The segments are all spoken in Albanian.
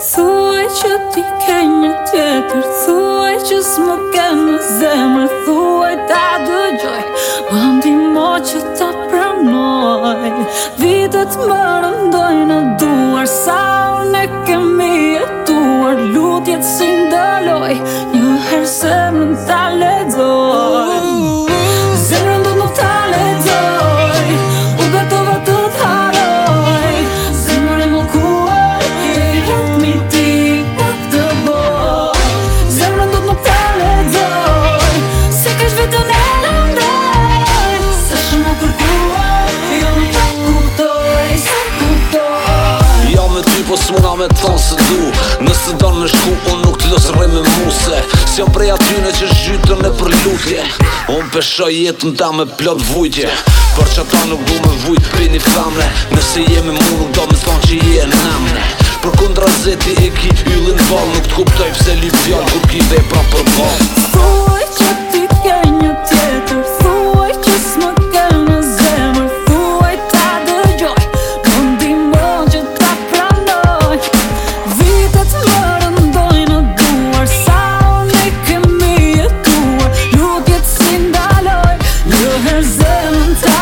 Thuaj që ti ke një tjetër, thuaj që s'më ke në zemër, thuaj ta dëgjoj, më ndihmo që ta pranoj. Vitet më rëndojnë në duar, sa unë e kemi jetuar, lutjet si ndaloj, njëherë zemrën ta lexoj. Zemrën do nuk ta lexoj, u betova të t'haroj. Zemrën e mllkuar, i ritmi ti pak të boj. Zemrën do nuk ta lexoj, se kesh vetën e lëndoj. Se shumë më kërkuar, jo nuk ta kuptoj, se kuptoj. Ja me ty po s'muna me thonë se du, nëse do në shku unë nuk t'lo s'rrej me muse. S'jam prej atyne që zhytën e për lutje, unë peshoj jetën ta me plot vujtje. Për që ta nuk du me vujt për një famne, nëse je me mu nuk do me thonë që je në namne. Për kundra zeti e ki yllin val, nuk t'kuptoj pse li fjall kur ki dhe pra për val. Thuaj që ti ke një tjetër, thuaj që s'më ke në zemër, thuaj ta dëgjoj, më ndihmo që ta pranoj. Vitet më rëndojnë në duar, sa unë e kemi jetuar, lutjet si ndaloj, njëherë zemrën ta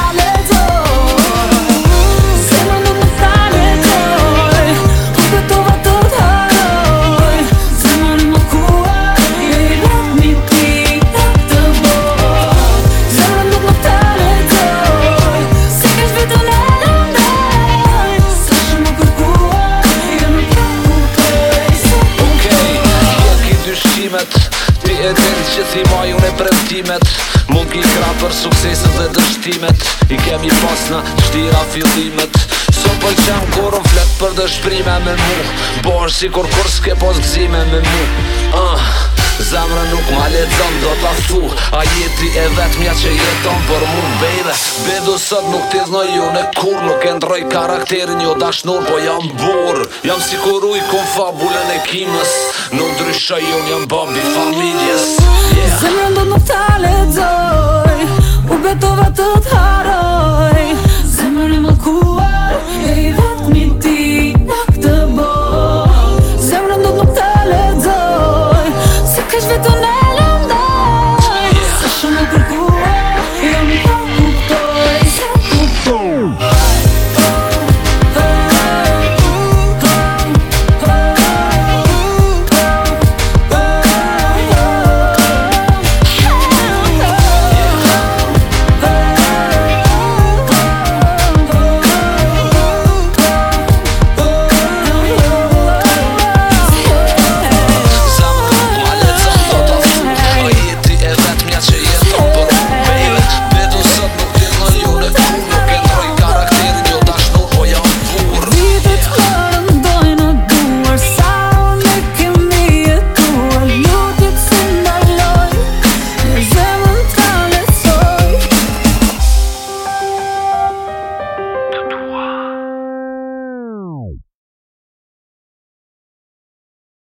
lexoj. Zemrën do nuk ta lexoj, u betova të t'haroj. Zemrën e mllkuar, i ritmi ti pak të boj. Zemrën do nuk ta lexoj, se kesh vetën e lëndoj. Se shumë më kërkuar, jo nuk ta kuptoj, se Okej, ja ki dyshimet, ti e din që ti majun e premtimet. Mund ki kra për sukseset dhe dështimet, i kemi pas në shtira fillimet. So pëlqen kur unë flet për dëshprime me mu, po është si kur s'ke pos gzime me mu. Zemrën nuk ma lexon do t'a thu, a jeti e vetmja që jeton për mu, baby. Bedu sot nuk t'i dhnoj unë e kur, nuk e ndroj karakterin jo dashnur, po jam bur. Jam si kur uj kun fabulën e kimës, nuk ndryshoj unë jam babi familjes. Zemrën do nuk ta lexoj, u betova të t'haroj. Zemrën e mllkuar, i vetmi ti pak të boj. Zemrën do nuk ta lexoj, se kesh vetën e